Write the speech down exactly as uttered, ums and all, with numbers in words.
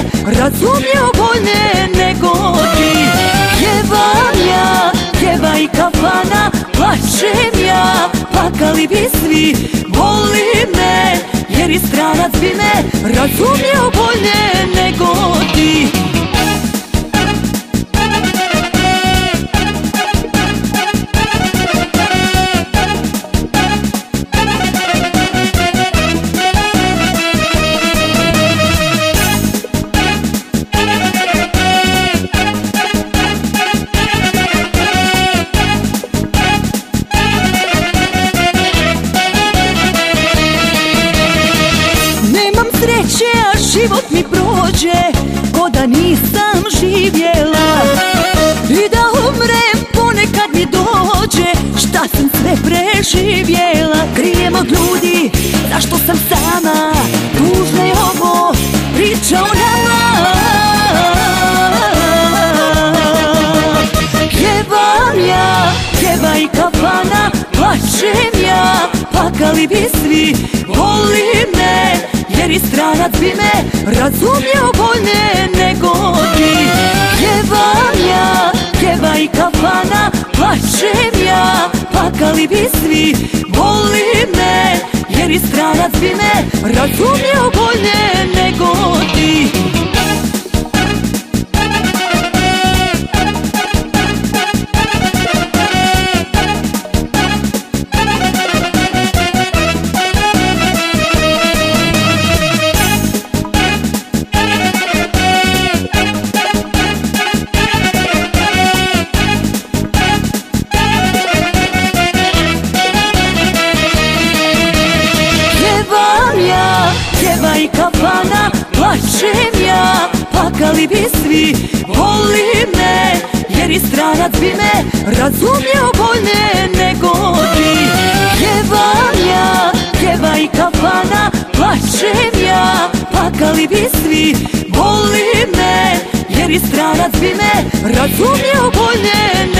razumio bolje nego ti. Pjevam ja, pjeva i kafana, plačem ja, plakali bi svi. Voli me, jer i stranac bi me razumio bolje nego ti. Život mi prođe ko da nisam živjela, i da umrem ponekad mi dođe šta sam sve preživjela. Krijem od ljudi zašto sam sama, tužno je ovo priča o nama. Pjevam ja, pjeva i kafana, plačem ja, plakali bi svi. Voli me, jer i stranac bi me razumio bolje nego ti. Pjevam ja, pjeva i kafana, plačem ja, plakali bi svi. Voli me, jer i stranac bi me razumio bolje nego ti. Pjeva i kafana, plačem ja, plakali bi svi. Voli me, jer i stranac bi me razumio bolje nego ti. Pjevam ja, pjeva i kafana, plačem ja, plakali bi svi. Voli me, jer i stranac bi me razumio bolje